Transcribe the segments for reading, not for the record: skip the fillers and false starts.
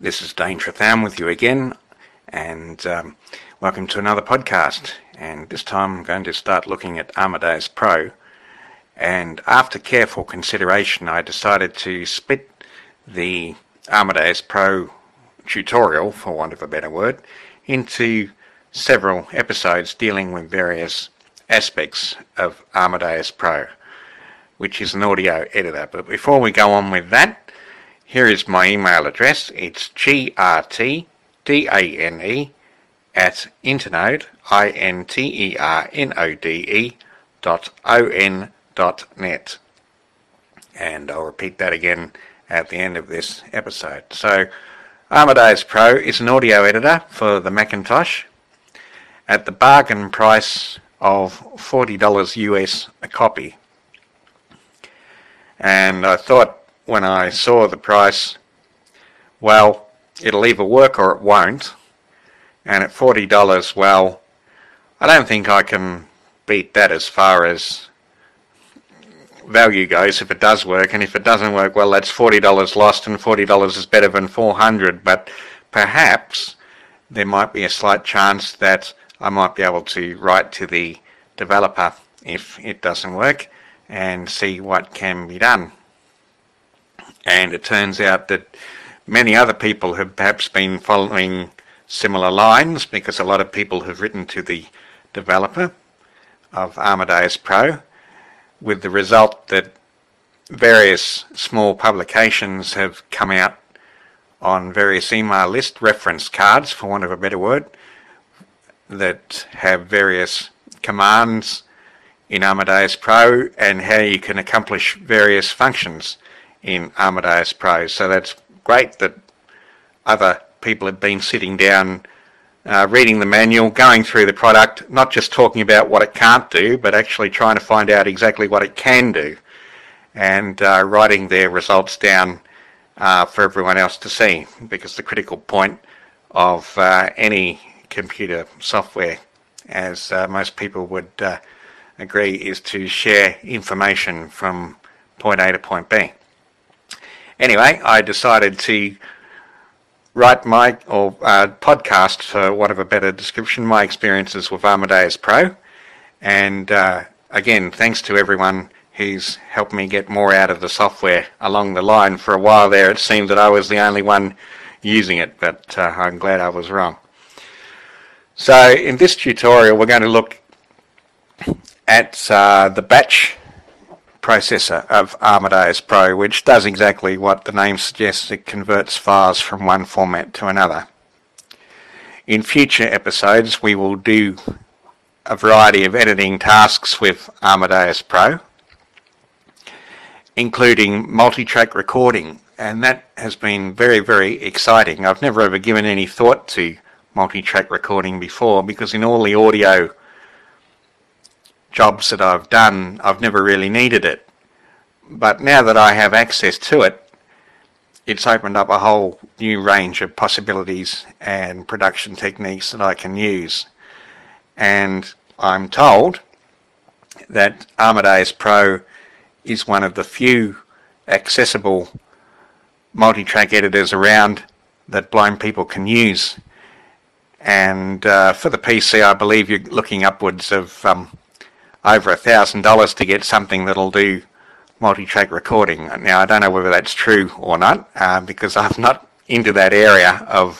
This is Dane Tretham with you again, and welcome to another podcast. And this time I'm going to start looking at Amadeus Pro. And after careful consideration, I decided to split the Amadeus Pro tutorial, for want of a better word, into several episodes dealing with various aspects of Amadeus Pro, which is an audio editor. But before we go on with that, here is my email address. It's grtdane@internode, internode.on.net. And I'll repeat that again at the end of this episode. So, Amadeus Pro is an audio editor for the Macintosh at the bargain price of $40 US a copy. And I thought, when I saw the price, well, it'll either work or it won't. And at $40, well, I don't think I can beat that as far as value goes if it does work. And if it doesn't work, well, that's $40 lost, and $40 is better than $400. But perhaps there might be a slight chance that I might be able to write to the developer if it doesn't work and see what can be done. And it turns out that many other people have perhaps been following similar lines, because a lot of people have written to the developer of Amadeus Pro, with the result that various small publications have come out on various email list reference cards, for want of a better word, that have various commands in Amadeus Pro and how you can accomplish various functions in Amadeus Pro. So that's great that other people have been sitting down, reading the manual, going through the product, not just talking about what it can't do, but actually trying to find out exactly what it can do, and writing their results down for everyone else to see, because the critical point of any computer software, as most people would agree, is to share information from point A to point B. Anyway, I decided to write my podcast, for want of a better description, my experiences with Amadeus Pro. And again, thanks to everyone who's helped me get more out of the software along the line. For a while there, it seemed that I was the only one using it, but I'm glad I was wrong. So in this tutorial, we're going to look at the batch processor of Amadeus Pro, which does exactly what the name suggests. It converts files from one format to another. In future episodes, we will do a variety of editing tasks with Amadeus Pro, including multi-track recording, and that has been very, very exciting. I've never ever given any thought to multi-track recording before, because in all the audio jobs that I've done, I've never really needed it. But now that I have access to it, it's opened up a whole new range of possibilities and production techniques that I can use. And I'm told that Amadeus Pro is one of the few accessible multi-track editors around that blind people can use. And for the PC, I believe you're looking upwards of over $1,000 to get something that'll do multi-track recording. Now, I don't know whether that's true or not, because I'm not into that area of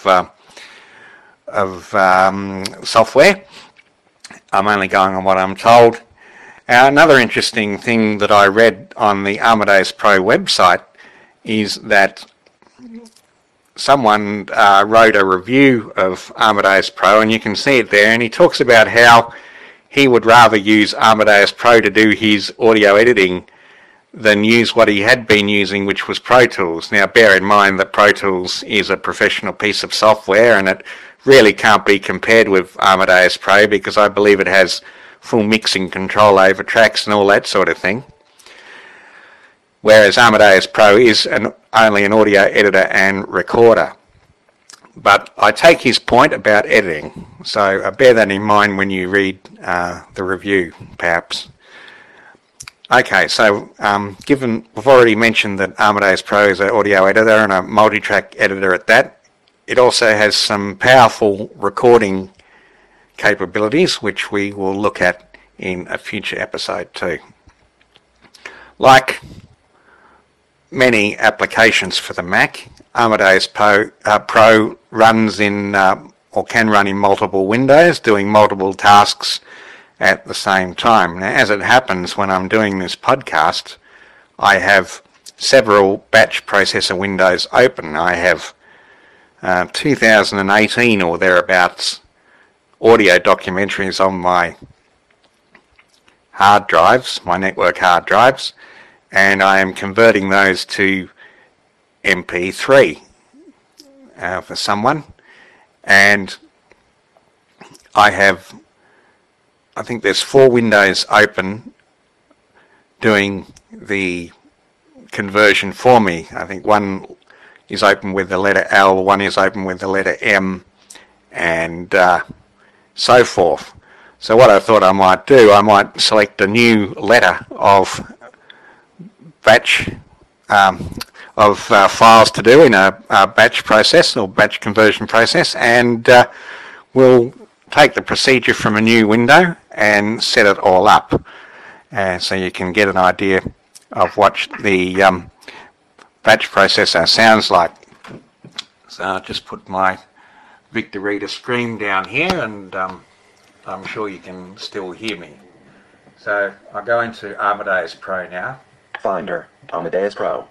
software. I'm only going on what I'm told. Another interesting thing that I read on the Amadeus Pro website is that someone wrote a review of Amadeus Pro, and you can see it there, and he talks about how he would rather use Amadeus Pro to do his audio editing than use what he had been using, which was Pro Tools. Now, bear in mind that Pro Tools is a professional piece of software, and it really can't be compared with Amadeus Pro, because I believe it has full mixing control over tracks and all that sort of thing. Whereas Amadeus Pro is only an audio editor and recorder. But I take his point about editing, so bear that in mind when you read the review, perhaps. Okay, so given we've already mentioned that Amadeus Pro is an audio editor and a multi-track editor at that, it also has some powerful recording capabilities, which we will look at in a future episode too. Like many applications for the Mac, Amadeus Pro runs in or can run in multiple windows, doing multiple tasks at the same time. Now, as it happens, when I'm doing this podcast, I have several batch processor windows open. I have 2018 or thereabouts audio documentaries on my hard drives, my network hard drives, and I am converting those to MP3 for someone. And I think there's 4 windows open doing the conversion for me. I think one is open with the letter L, one is open with the letter M, and so forth. So what I thought I might do, I might select a new letter of batch files to do in a batch process or batch conversion process, and we'll take the procedure from a new window and set it all up, so you can get an idea of what the batch processor sounds like. So I'll just put my Victor Reader screen down here, and I'm sure you can still hear me. So I'll go into Amadeus Pro now. Finder, Amadeus Pro.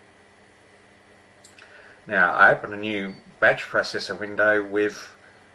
Now I open a new batch processor window with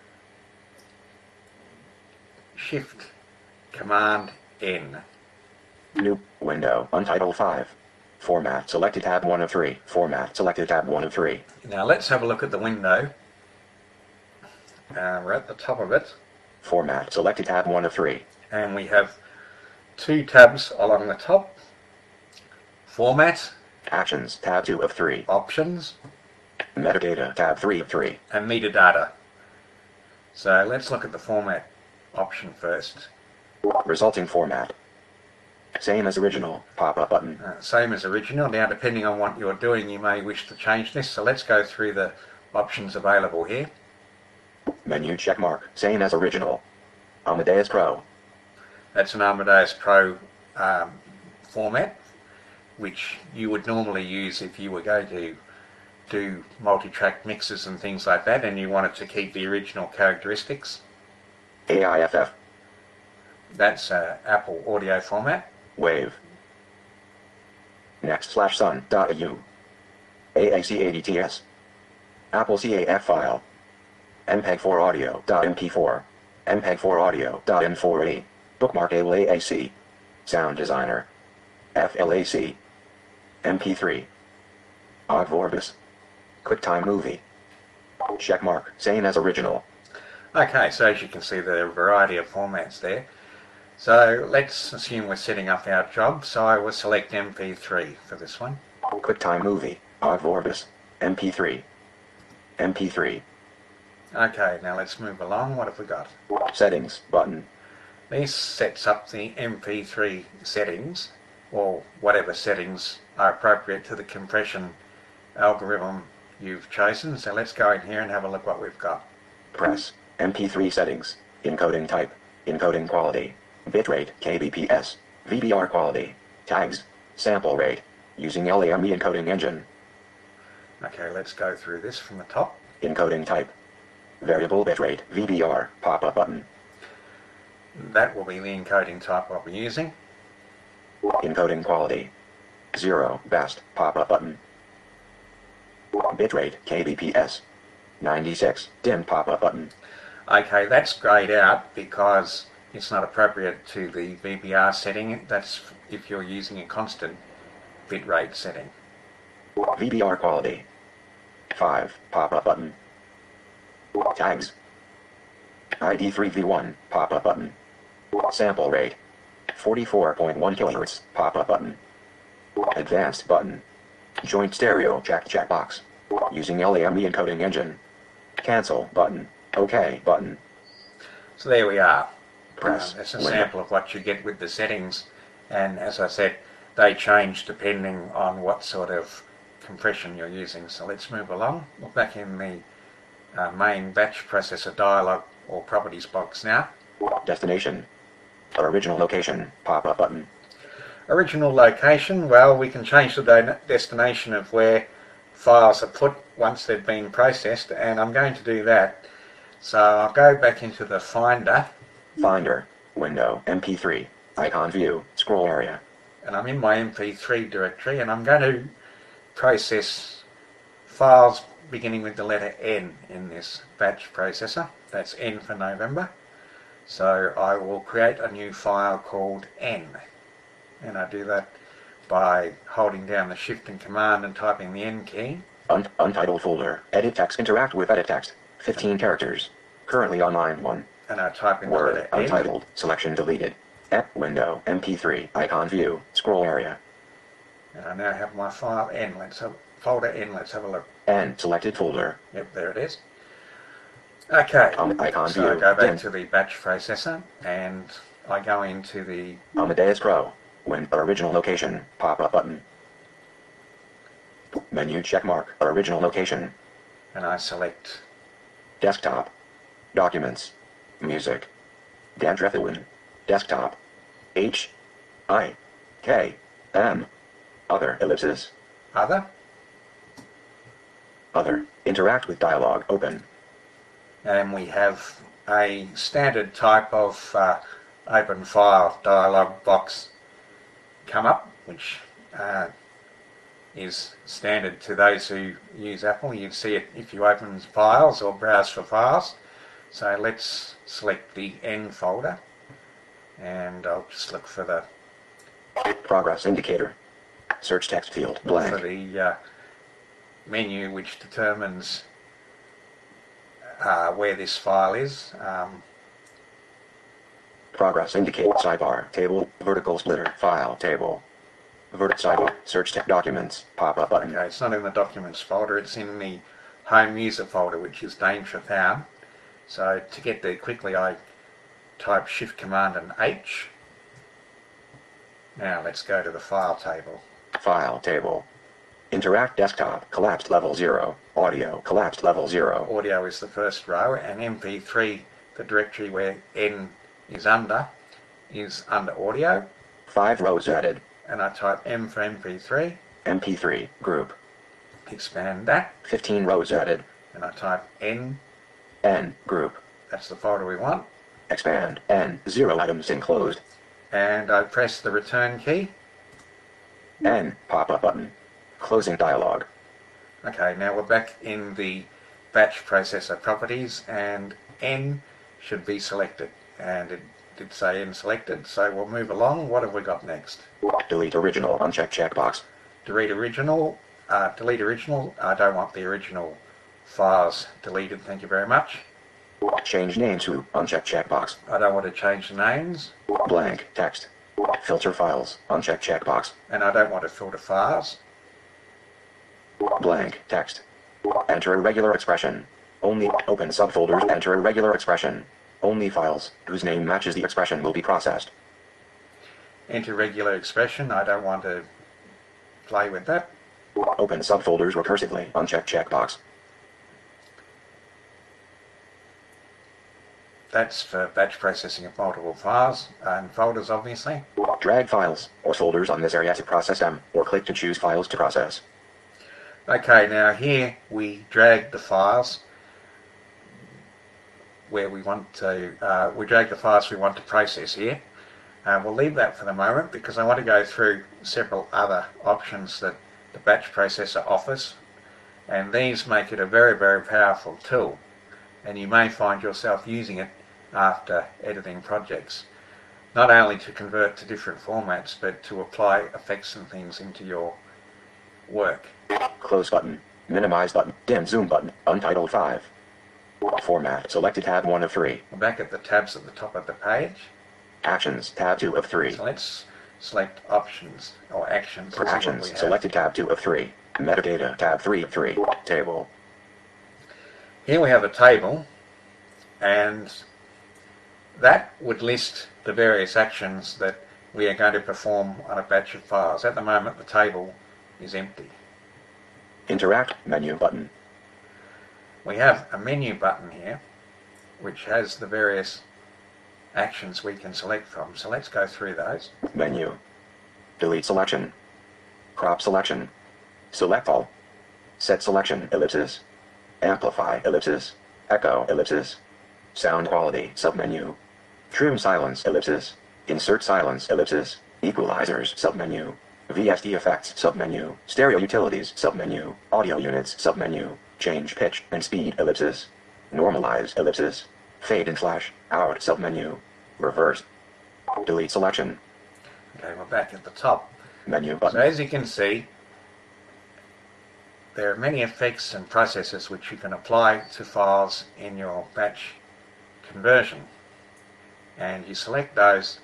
Shift Command N. New window, Untitled 5. Format, selected tab 1 of 3. Format, selected tab 1 of 3. Now let's have a look at the window. We're at the top of it. Format, selected tab 1 of 3. And we have 2 tabs along the top. Format. Actions, tab 2 of 3. Options. Metadata, tab 3 of 3. And metadata. So let's look at the format option first. Resulting format. Same as original, pop-up button. Same as original. Now depending on what you're doing, you may wish to change this. So let's go through the options available here. Menu checkmark, same as original. Amadeus Pro. That's an Amadeus Pro format, which you would normally use if you were going to do multi-track mixes and things like that, and you wanted to keep the original characteristics. AIFF. That's Apple audio format. Wave. Next/sun.au. AAC80TS. Apple CAF file. MPEG-4 audio.mp4. MPEG-4 audio.m4a. Bookmark AAC. Sound Designer. FLAC. MP3. Ogg Vorbis. QuickTime Movie. Checkmark, same as original. Okay, so as you can see, there are a variety of formats there. So let's assume we're setting up our job. So I will select MP3 for this one. QuickTime Movie. Ogg Vorbis. MP3. MP3. Okay, now let's move along. What have we got? Settings button. This sets up the MP3 settings, or whatever settings are appropriate to the compression algorithm you've chosen. So let's go in here and have a look what we've got. Press MP3 settings. Encoding type. Encoding quality. Bitrate kbps. VBR quality. Tags. Sample rate. Using LAME encoding engine. Okay, let's go through this from the top. Encoding type. Variable bitrate VBR pop-up button. That will be the encoding type I'll be using. Encoding quality. 0 best pop-up button. Bitrate kbps. 96 dim pop-up button. Okay, that's grayed out because it's not appropriate to the VBR setting. That's if you're using a constant bitrate setting. VBR quality. 5 pop-up button. Tags. ID3V1 pop-up button. Sample rate. 44.1 kHz pop-up button. Advanced button. Joint stereo checkbox. Using LAME encoding engine. Cancel button. OK button. So there we are. Press. That's a sample of what you get with the settings, and as I said, they change depending on what sort of compression you're using. So let's move along. We're back in the main batch processor dialog or properties box now. Destination. Original location. Pop-up button. Original location, well, we can change the destination of where files are put once they've been processed, and I'm going to do that. So I'll go back into the Finder. Finder. Window. MP3. Icon view. Scroll area. And I'm in my MP3 directory, and I'm going to process files beginning with the letter N in this batch processor. That's N for November. So I will create a new file called N. And I do that by holding down the Shift and Command and typing the N key. Untitled folder. Edit text. Interact with edit text. 15 characters. Currently on line 1. And I type in the Word. letter N. Untitled. Selection deleted. Window. MP3. Icon view. Scroll area. And I now have my file N. Folder N. Let's have a look. N. Selected folder. Yep, there it is. Okay, Icon so view. I go back Dim. to the batch processor and I go into the Amadeus Pro. Original location. Pop-up button. Menu checkmark. Original location. and I select Desktop. Documents. Music. Dan Trefilwin. Desktop. H. I. K. M. Other ellipses. Other, Other. Interact with dialog. Open. and we have a standard type of open file dialog box come up, which is standard to those who use Apple. You see it if you open files or browse for files. So let's select the N folder, and I'll just look for the Progress indicator. Search text field. for Blank. the menu which determines where this file is. Progress indicator. Sidebar. Table. Vertical splitter. File. Table. Vertical sidebar. Search text documents. Pop-up button. Okay, it's not in the documents folder, it's in the home user folder, which is Danger Found. So to get there quickly, I type Shift Command and H. Now let's go to the file table. File table. Interact desktop. Collapsed level 0. Audio. Collapsed level 0. Audio is the first row, and MP3, the directory where N is under audio. 5 rows added. And I type M for MP3, MP3. Group. expand that, 15 rows added. and I type N, N. Group. that's the folder we want, Expand. N. 0 items enclosed. and I press the return key. N. Pop-up button. Closing dialog. Okay, now we're back in the batch processor properties, and N should be selected, and it did say N selected, so we'll move along. What have we got next? Delete original. Uncheck checkbox. Delete original. Delete original. I don't want the original files deleted, thank you very much. Change name to. Uncheck checkbox. I don't want to change the names, Blank. Text. Filter files. Uncheck checkbox. and I don't want to filter files. Blank. Text. Enter irregular expression. Only open subfolders. Enter irregular expression. Only files whose name matches the expression will be processed. Enter regular expression. I don't want to play with that. Open subfolders recursively. Uncheck checkbox. That's for batch processing of multiple files and folders, obviously. Drag files or folders on this area to process them, or click to choose files to process. Okay, now here we drag the files where we want to, we drag the files we want to process here. We'll leave that for the moment because I want to go through several other options that the batch processor offers, and these make it a very, very powerful tool, and you may find yourself using it after editing projects, not only to convert to different formats but to apply effects and things into your work. Close button. Minimize button. Dim zoom button. Untitled 5. Format. Selected tab 1 of 3. We're back at the tabs at the top of the page, Actions. Tab 2 of 3. so let's select options or actions. For This is what actions. we have. Selected tab 2 of 3. Metadata. Tab 3 of 3. Table. Here we have a table, and that would list the various actions that we are going to perform on a batch of files. At the moment the table is empty. Interact. Menu button. we have a menu button here which has the various actions we can select from. So let's go through those. Menu. Delete selection. Crop selection. Select all. Set selection ellipses. Amplify ellipses. Echo ellipses. Sound quality submenu. Trim silence ellipses. Insert silence ellipses. Equalizers submenu. VST effects submenu. Stereo utilities submenu. Audio units submenu. Change pitch and speed ellipses. Normalize ellipses. Fade and flash out submenu. Reverse. Delete selection. Okay, we're back at the top. Menu So button. as you can see, there are many effects and processes which you can apply to files in your batch conversion. And you select those,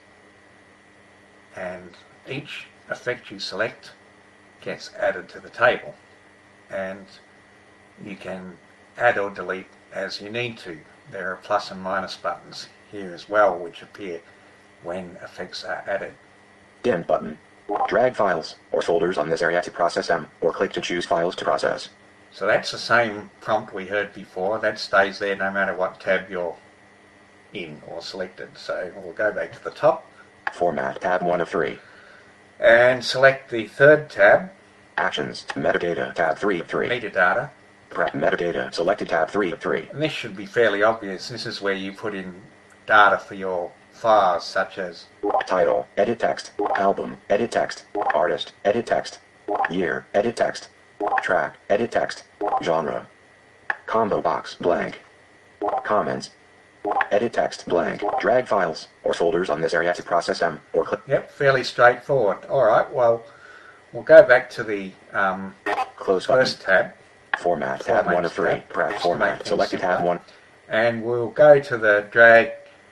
and each effect you select gets added to the table. And you can add or delete as you need to. There are plus and minus buttons here as well which appear when effects are added. Dim button. Drag files or folders on this area to process them, or click to choose files to process. So that's the same prompt we heard before. That stays there no matter what tab you're in or selected. So we'll go back to the top Format tab 1 of 3. and select the third tab, Actions. Metadata tab 3 of 3. metadata. Prep metadata selected tab 3 of 3. And this should be fairly obvious. This is where you put in data for your files, such as Title, edit text, album, edit text, artist, edit text, year, edit text, track, edit text, genre, combo box, blank, comments, edit text, blank, drag files or folders on this area to process them, or click Yep, fairly straightforward. Alright, well, we'll go back to the close button. first tab, Format tab 1 of 3. Prep Make format things selected tab simpler. 1. and we'll go to the drag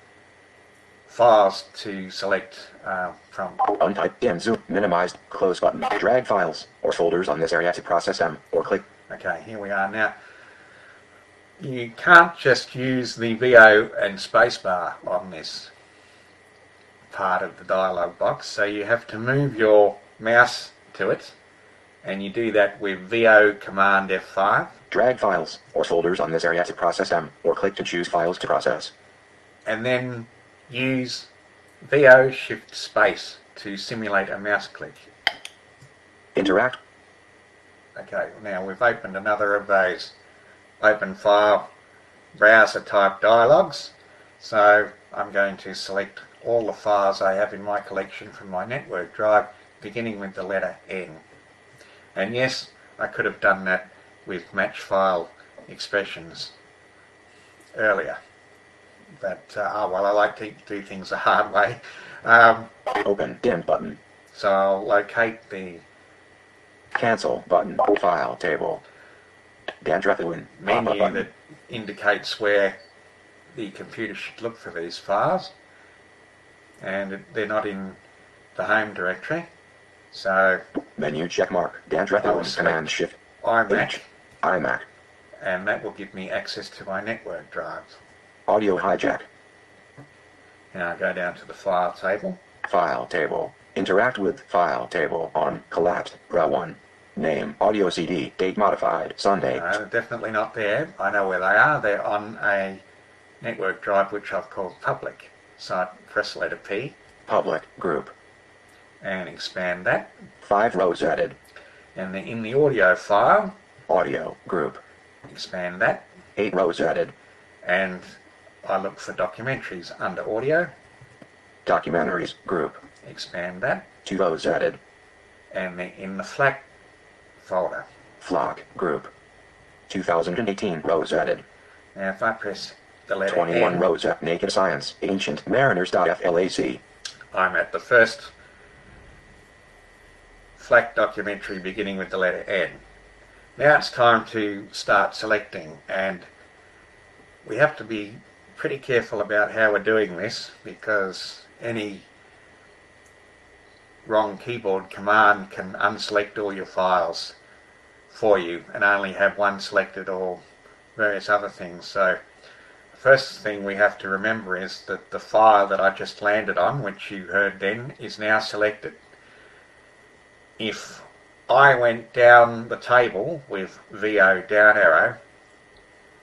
files to select from. Untyped dim zoom minimized close button. Drag files or folders on this area to process them, or click Okay, here we are now. You can't just use the VO and spacebar on this part of the dialog box, so you have to move your mouse to it, and you do that with VO Command F5, drag files or folders on this area to process them, or click to choose files to process. and then use VO Shift Space to simulate a mouse click. Interact. Okay, now we've opened another of those open file browser type dialogues, so I'm going to select all the files I have in my collection from my network drive, beginning with the letter N. And yes, I could have done that with match file expressions earlier, but well, I like to do things the hard way. Open dim button. So I'll locate the Cancel button. File table. Dandruffin. menu that indicates where the computer should look for these files, and they're not in the home directory, so Menu check mark. I will Dandruffin. select Command Shift iMac, H. iMac. and that will give me access to my network drives. Audio hijack. Now I go down to the file table. File table. Interact with file table on collapsed. Row 1. Name audio CD. Date modified. Sunday. No, they're definitely not there. I know where they are. They're on a network drive which I've called public. So I press the letter P Public group. and expand that. 5 rows added. And then in the audio file, Audio group. expand that. 8 rows added. And I look for documentaries under audio, Documentaries group. expand that. 2 rows added. And then in the FLAC folder. Flock group. 2018 rows added. Now if I press the letter 21 N, rows at Naked Science. Ancient Mariners.flac. I'm at the first FLAC documentary beginning with the letter N. Now it's time to start selecting, and we have to be pretty careful about how we're doing this, because any wrong keyboard command can unselect all your files for you and only have one selected, or various other things. So the first thing we have to remember is that the file that I just landed on, which you heard then, is now selected. If I went down the table with VO down arrow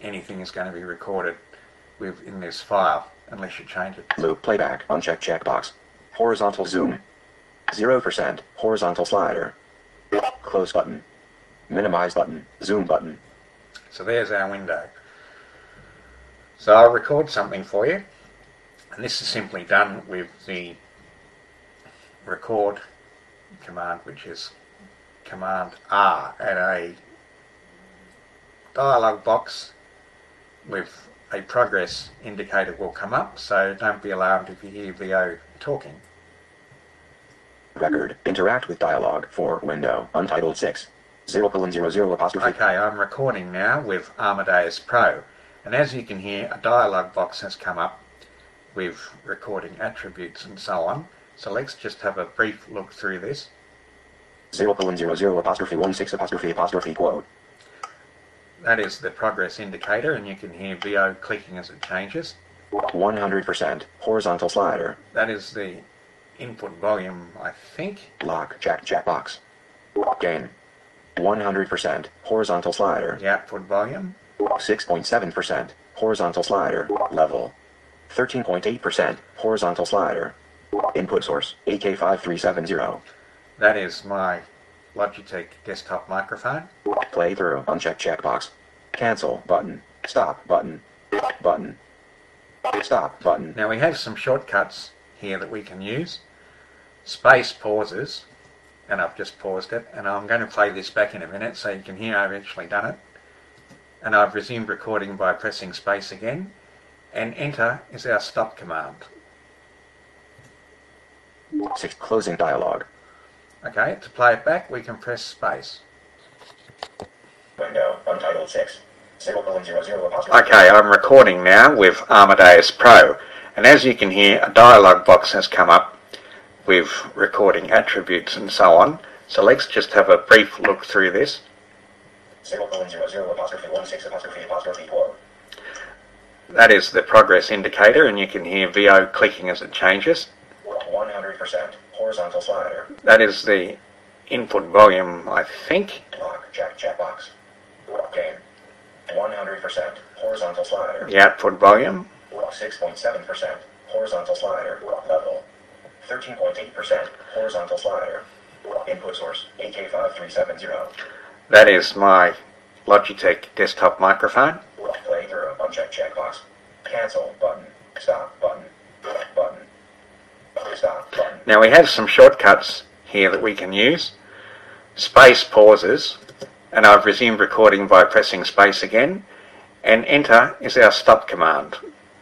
anything is going to be recorded within this file unless you change it. Loop playback. Uncheck checkbox. Horizontal zoom. 0%. Horizontal slider. Close button. Minimize button. Zoom button. So there's our window. So I'll record something for you, and this is simply done with the record command, which is Command R, and a dialog box with a progress indicator will come up, so don't be alarmed if you hear VO talking. Record. Interact with dialog for window. Untitled 6. 0:00 apostrophe. Okay, I'm recording now with Amadeus Pro, and as you can hear, a dialog box has come up with recording attributes and so on. So let's just have a brief look through this. 0:00 apostrophe 16 apostrophe quote. That is the progress indicator, and you can hear VO clicking as it changes. 100%. Horizontal slider. That is the input volume, I think. Lock. Checkbox. Gain. 100%. Horizontal slider. The output volume. 6.7%. Horizontal slider. Level. 13.8%. Horizontal slider. Input source. AK5370. That is my Logitech desktop microphone. Play through. Uncheck checkbox. Cancel button. Stop button. Button. Stop button. Now we have some shortcuts here that we can use. Space pauses, and I've just paused it, and I'm going to play this back in a minute so you can hear I've actually done it. And I've resumed recording by pressing space again, and enter is our stop command. 6. Closing dialog. Okay, to play it back we can press space. Window. Untitled 6. 0:00 apostrophe. Okay, I'm recording now with Amadeus Pro, and as you can hear, a dialog box has come up with recording attributes and so on. So let's just have a brief look through this. 0:00 apostrophe 16 apostrophe quote. That is the progress indicator, and you can hear VO clicking as it changes. 100%. Horizontal slider. That is the input volume, I think. Lock. Checkbox. Gain. 100%. Horizontal slider. The output volume. 6.7%. Horizontal slider. Level. 13.8%. Horizontal slider. Input source. AK5370. That is my Logitech desktop microphone. Play through. Uncheck checkbox. Cancel button. Stop button. Button. Stop button. Now we have some shortcuts here that we can use. Space pauses, and I've resumed recording by pressing space again, and enter is our stop command.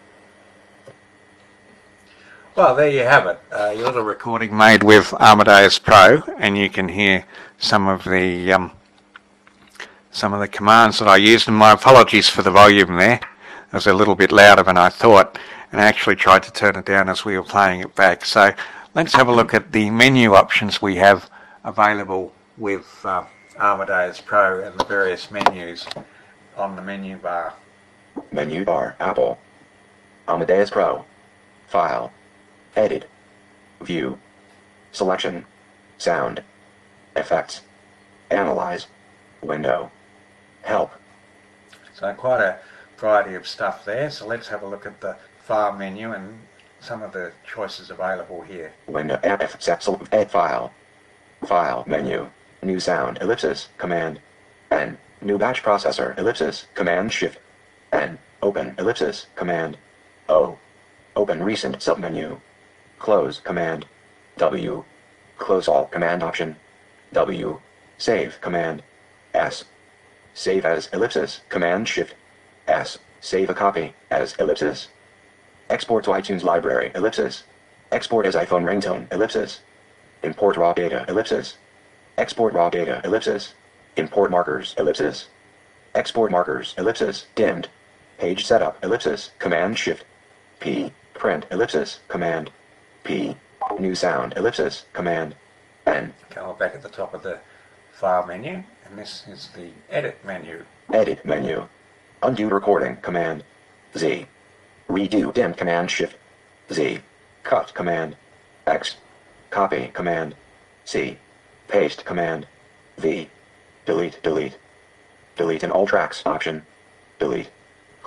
Well, there you have it, your little recording made with Amadeus Pro, and you can hear some of the commands that I used, and my apologies for the volume there. It was a little bit louder than I thought, and I actually tried to turn it down as we were playing it back. So let's have a look at the menu options we have available with Amadeus Pro and the various menus on the menu bar. Menu bar. Apple. Amadeus Pro. File. Edit. View. Selection. Sound. Effects. Analyze. Window. Help. So quite a variety of stuff there. So let's have a look at the file menu and some of the choices available here. Window. Ed file. File menu. New sound. Ellipsis. Command. N. New batch processor. Ellipsis. Command Shift. N. Open. Ellipsis. Command. O. Open recent submenu. Close. Command. W. Close all. Command option. W. Save. Command. S. Save as ellipsis. Command Shift. S. Save a copy as ellipsis. Export to iTunes library. Ellipsis. Export as iPhone ringtone. Ellipsis. Import raw data. Ellipsis. Export raw data. Ellipsis. Import markers. Ellipsis. Export markers. Ellipsis. Dimmed. Page setup. Ellipsis. Command Shift. P. Print. Ellipsis. Command. P. New sound. Ellipsis. Command. N. Come back at the top of the file menu, and this is the edit menu. Edit menu. Undo recording. Command. Z. Redo. Dim. Command Shift. Z. Cut. Command. X. Copy. Command. C. Paste. Command. V. Delete. Delete. Delete in all tracks. Option. Delete.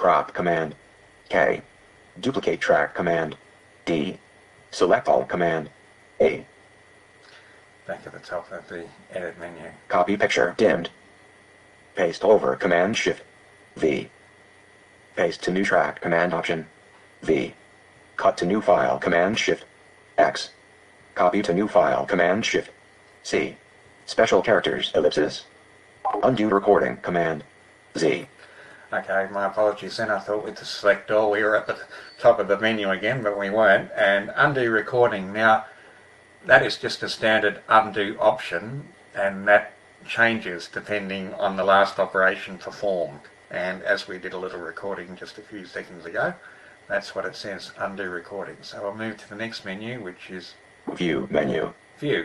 Crop command. K. Duplicate track command. D. Select all command. A. Back at the top of the edit menu. Copy picture dimmed. Paste over command shift. V. Paste to new track command option. V. Cut to new file command shift. X. Copy to new file command shift. C. Special characters ellipses. Undo recording command. Z. Okay, my apologies then. I thought with the select all we were at the top of the menu again, but we weren't. And undo recording. Now, that is just a standard undo option, and that changes depending on the last operation performed. And as we did a little recording just a few seconds ago, that's what it says, undo recording. So we'll move to the next menu, which is View menu. View.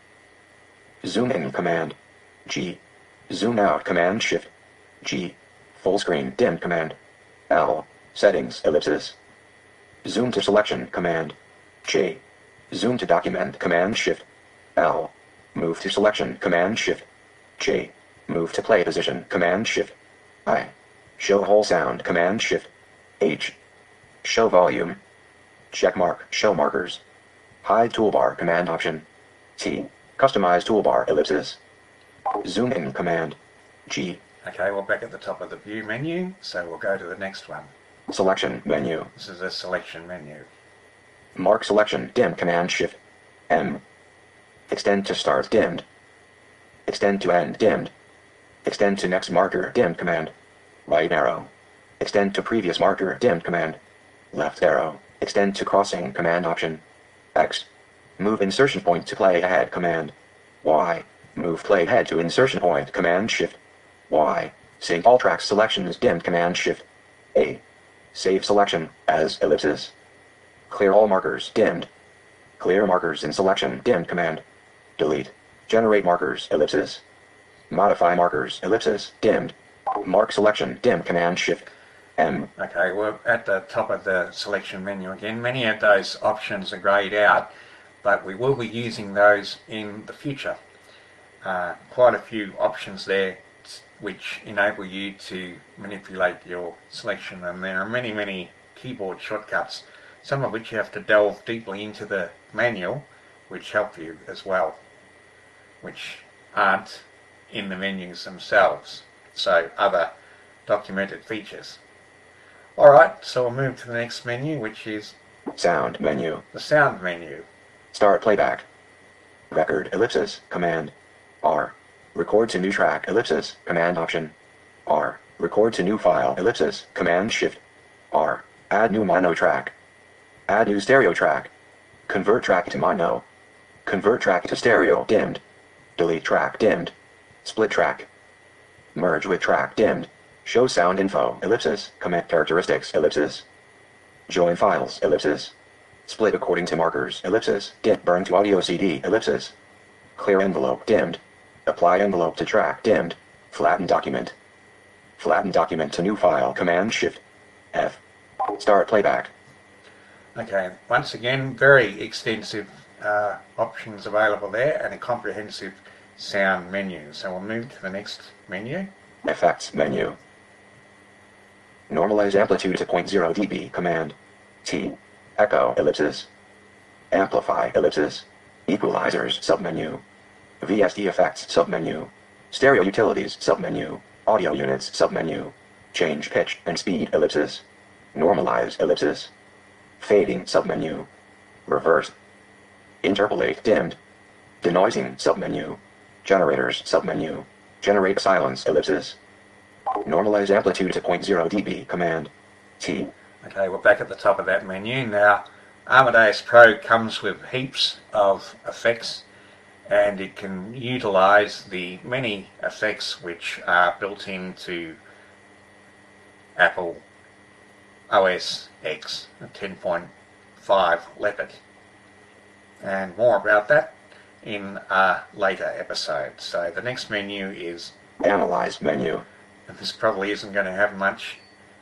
Zoom in command. G. Zoom out command shift. G. Full screen dim command. L. Settings ellipses. Zoom to selection command. J. Zoom to document command shift. L. Move to selection command shift. J. Move to play position command shift. I. Show whole sound command shift. H. Show volume. Check mark show markers. Hide toolbar command option. T. Customize toolbar ellipses. Zoom in command. G. Okay, we're back at the top of the view menu, so we'll go to the next one. Selection menu. This is the selection menu. Mark selection dim command shift. M. Extend to start dimmed. Extend to end dimmed. Extend to next marker dimmed command. Right arrow. Extend to previous marker dimmed command. Left arrow. Extend to crossing command option. X. Move insertion point to play ahead command. Y. Move play ahead to insertion point command shift. Y. Sync all tracks selections dimmed command shift. A. Save selection as ellipses. Clear all markers dimmed. Clear markers in selection dimmed command. Delete. Generate markers ellipses. Modify markers ellipses dimmed. Mark selection dim command shift. M. Okay, we're at the top of the selection menu again. Many of those options are greyed out, but we will be using those in the future. Quite a few options there which enable you to manipulate your selection, and there are many keyboard shortcuts, some of which you have to delve deeply into the manual, which help you as well, which aren't in the menus themselves, so other documented features. Alright, so we'll move to the next menu, which is Sound menu. the sound menu. Start playback. Record ellipsis command. R. Record to new track ellipsis command option. R. Record to new file ellipsis command shift. R. Add new mono track. Add new stereo track. Convert track to mono. Convert track to stereo dimmed. Delete track dimmed. Split track. Merge with track dimmed. Show sound info ellipsis command characteristics ellipsis. Join files ellipsis. Split according to markers ellipsis. Dim burn to audio CD ellipsis. Clear envelope dimmed. Apply envelope to track dimmed. Flatten document. Flatten document to new file command shift. F. Start playback. Okay, once again, very extensive options available there and a comprehensive sound menu. So we'll move to the next menu. Effects menu. Normalize amplitude to 0.0 dB command. T. Echo ellipsis. Amplify ellipsis. Equalizers submenu. VST effects submenu. Stereo utilities submenu. Audio units submenu. Change pitch and speed ellipsis. Normalize ellipsis. Fading submenu. Reverse. Interpolate dimmed. Denoising submenu. Generators submenu. Generate silence ellipsis. Normalize amplitude to 0.0 dB command. T. Okay, we're back at the top of that menu. Now, Amadeus Pro comes with heaps of effects, and it can utilize the many effects which are built into Apple OS X 10.5 Leopard. And more about that in a later episode. So the next menu is Analyze menu. and this probably isn't going to have much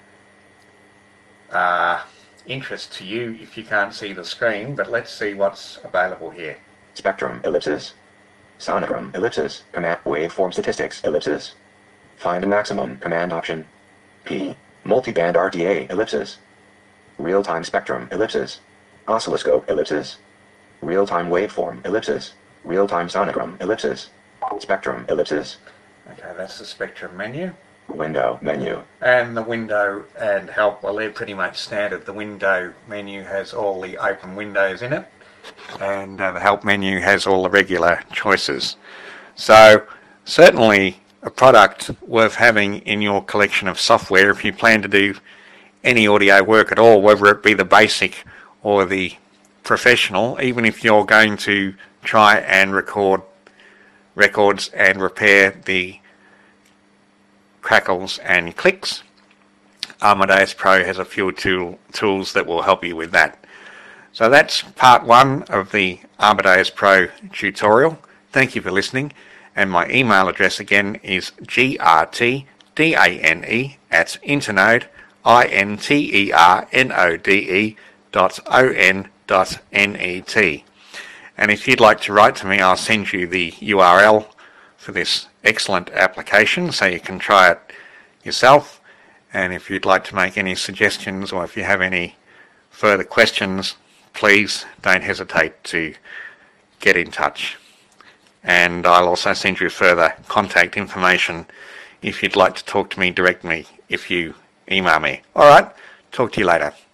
interest to you if you can't see the screen, but let's see what's available here. Spectrum ellipsis. Sonogram ellipsis. Command waveform statistics ellipsis. Find a maximum command option. P. Multiband RTA ellipses. Real-time spectrum ellipses. Oscilloscope ellipses. Real-time waveform ellipses. Real-time sonogram ellipses. Spectrum ellipses. Okay, that's the spectrum menu. Window menu. And the window and help, well, they're pretty much standard. The window menu has all the open windows in it, and the help menu has all the regular choices. So certainly a product worth having in your collection of software if you plan to do any audio work at all, whether it be the basic or the professional, even if you're going to try and record records and repair the crackles and clicks. Amadeus Pro has a few tools that will help you with that. So that's part 1 of the Amadeus Pro tutorial. Thank you for listening, and my email address again is grtdane@internode.on.net. And if you'd like to write to me, I'll send you the URL for this excellent application so you can try it yourself. And if you'd like to make any suggestions, or if you have any further questions, please don't hesitate to get in touch. And I'll also send you further contact information if you'd like to talk to me directly if you email me. Alright, talk to you later.